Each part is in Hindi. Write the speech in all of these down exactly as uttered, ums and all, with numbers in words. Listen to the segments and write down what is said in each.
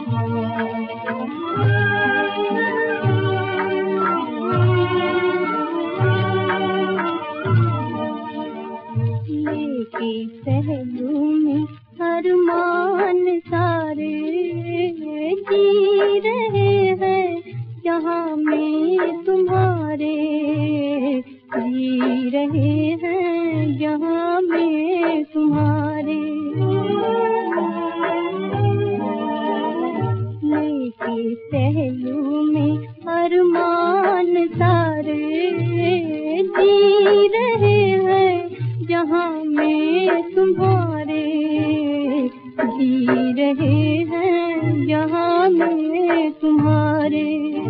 पहलू में अरमान सारे जी रहे हैं, जहाँ में तुम्हारे जी रहे हैं, जहाँ में तुम्हारे। लेके पहलू में अरमान सारे जी रहे हैं, जहाँ में तुम्हारे जी रहे हैं, जहाँ में तुम्हारे।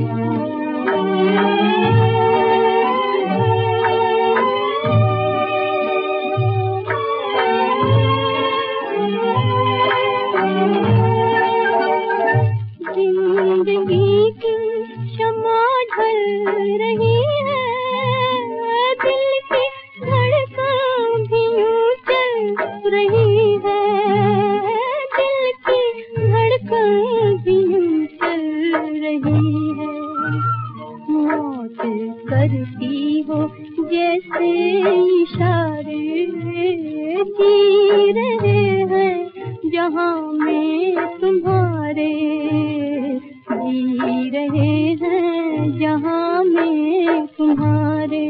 जिंदगी की शम्मा ढल रही है, दिल की धड़कन भी यूं चल रही है, दिल की धड़कन भी यूं चल रही है। मौत करती हो जैसे इशारे जी रहे हैं, जहाँ में तुम्हारे जी रहे हैं, जहाँ में तुम्हारे।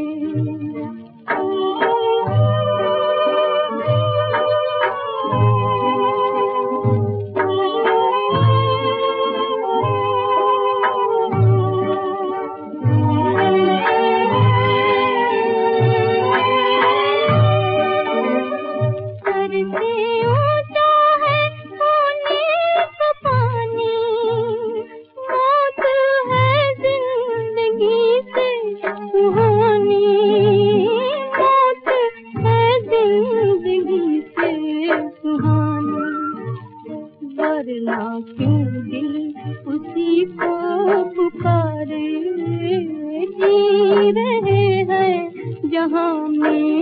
वरना क्यों दिल उसी को पुकारे जी रहे हैं, जहाँ में